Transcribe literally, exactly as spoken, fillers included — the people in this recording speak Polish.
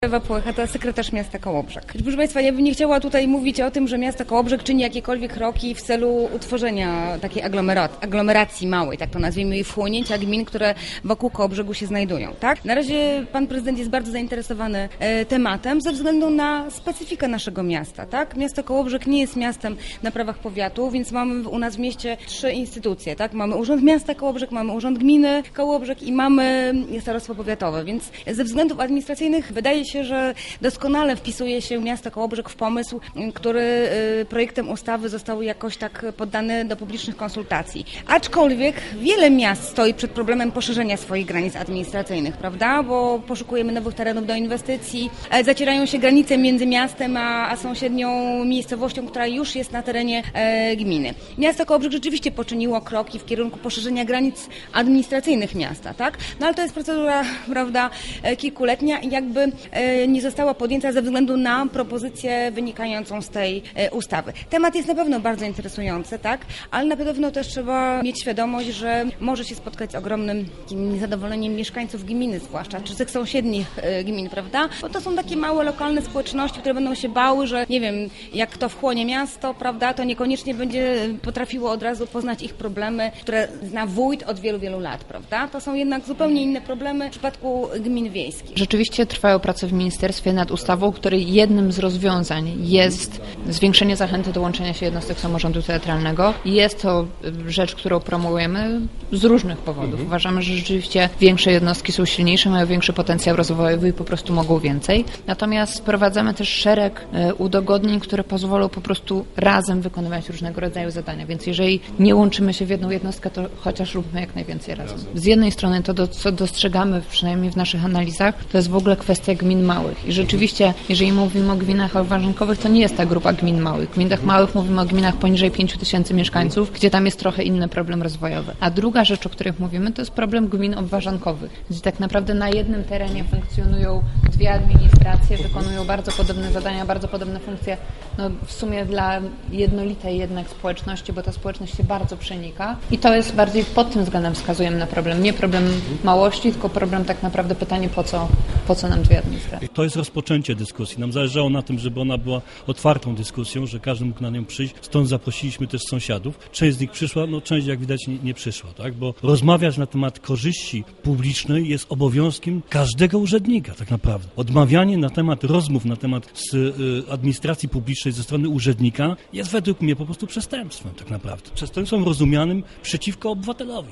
Ewa Płechata, sekretarz miasta Kołobrzeg. Proszę Państwa, ja bym nie chciała tutaj mówić o tym, że miasto Kołobrzeg czyni jakiekolwiek kroki w celu utworzenia takiej aglomerat, aglomeracji małej, tak to nazwijmy, i wchłonięcia gmin, które wokół Kołobrzegu się znajdują. Tak? Na razie pan prezydent jest bardzo zainteresowany e, tematem ze względu na specyfikę naszego miasta. Tak? Miasto Kołobrzeg nie jest miastem na prawach powiatu, więc mamy u nas w mieście trzy instytucje. Tak? Mamy Urząd Miasta Kołobrzeg, mamy Urząd Gminy Kołobrzeg i mamy Starostwo Powiatowe, więc ze względów administracyjnych wydaje się, że doskonale wpisuje się miasto Kołobrzeg w pomysł, który projektem ustawy został jakoś tak poddany do publicznych konsultacji. Aczkolwiek wiele miast stoi przed problemem poszerzenia swoich granic administracyjnych, prawda? Bo poszukujemy nowych terenów do inwestycji, zacierają się granice między miastem a, a sąsiednią miejscowością, która już jest na terenie e, gminy. Miasto Kołobrzeg rzeczywiście poczyniło kroki w kierunku poszerzenia granic administracyjnych miasta, tak? No ale to jest procedura, prawda, kilkuletnia i jakby e, nie została podjęta ze względu na propozycję wynikającą z tej e, ustawy. Temat jest na pewno bardzo interesujący, tak? Ale na pewno też trzeba mieć świadomość, że może się spotkać z ogromnym niezadowoleniem mieszkańców gminy zwłaszcza, czy tych sąsiednich e, gmin, prawda? Bo to są takie małe, lokalne społeczności, które będą się bały, że nie wiem, jak kto wchłonie miasto, prawda, to niekoniecznie będzie potrafiło od razu poznać ich problemy, które zna wójt od wielu, wielu lat, prawda? To są jednak zupełnie inne problemy w przypadku gmin wiejskich. Rzeczywiście trwają prace w ministerstwie nad ustawą, której jednym z rozwiązań jest zwiększenie zachęty do łączenia się jednostek samorządu terytorialnego. Jest to rzecz, którą promujemy z różnych powodów. Mhm. Uważamy, że rzeczywiście większe jednostki są silniejsze, mają większy potencjał rozwojowy i po prostu mogą więcej. Natomiast wprowadzamy też szereg udogodnień, które pozwolą po prostu razem wykonywać różnego rodzaju zadania. Więc jeżeli nie łączymy się w jedną jednostkę, to chociaż róbmy jak najwięcej razem. Z jednej strony to, do, co dostrzegamy, przynajmniej w naszych analizach, to jest w ogóle kwestia gmin małych. I rzeczywiście, jeżeli mówimy o gminach warunkowych, to nie jest ta grupa gmin małych. W gminach małych mówimy o gminach poniżej pięciu tysięcy mieszkańców, gdzie tam jest trochę inny problem rozwojowy. A druga rzecz, o której mówimy, to jest problem gmin obwarzankowych, gdzie tak naprawdę na jednym terenie funkcjonują dwie administracje, wykonują bardzo podobne zadania, bardzo podobne funkcje, no w sumie dla jednolitej jednak społeczności, bo ta społeczność się bardzo przenika. I to jest bardziej pod tym względem wskazujemy na problem. Nie problem małości, tylko problem tak naprawdę pytanie, po co, po co nam dwie administracje. To jest rozpoczęcie dyskusji. Nam zależało na tym, żeby ona była otwartą dyskusją, że każdy mógł na nią przyjść. Stąd zaprosiliśmy też sąsiadów. Część z nich przyszła, no część jak widać nie, nie przyszła, tak? Bo rozmawiać na temat korzyści publicznej jest obowiązkiem każdego urzędnika tak naprawdę. Odmawianie na temat rozmów na temat z, y, administracji publicznej ze strony urzędnika jest według mnie po prostu przestępstwem tak naprawdę. Przestępstwem rozumianym przeciwko obywatelowi.